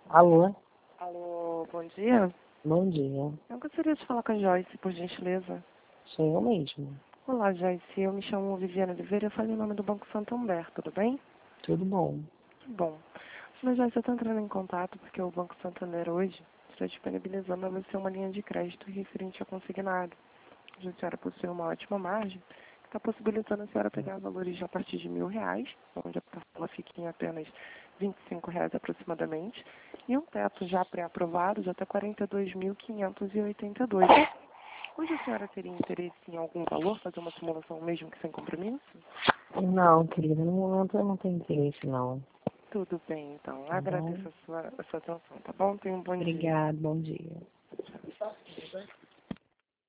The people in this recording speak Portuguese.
Alô? Alô, bom dia. Bom dia. Eu gostaria de falar com a Joyce, por gentileza. Sou eu mesmo. Olá, Joyce. Eu me chamo Viviane Oliveira. Eu falei em nome do Banco Santander, tudo bem? Tudo bom. Que bom. Senhora Joyce, eu estou entrando em contato porque o Banco Santander hoje está disponibilizando a você uma linha de crédito referente a consignado. A senhora possui uma ótima margem que está possibilitando a senhora pegar valores de a partir de R$ 1.000, onde a parcela fica em apenas R$ 25 aproximadamente, e um teto já pré-aprovado de até R$ 42.582. Hoje a senhora teria interesse em algum valor, fazer uma simulação mesmo que sem compromisso? Não, querida, no momento eu não tenho interesse, não. Tudo bem, então. Tá bom? Agradeço a sua atenção, tá bom? Tenha um bom dia. Obrigada, bom dia.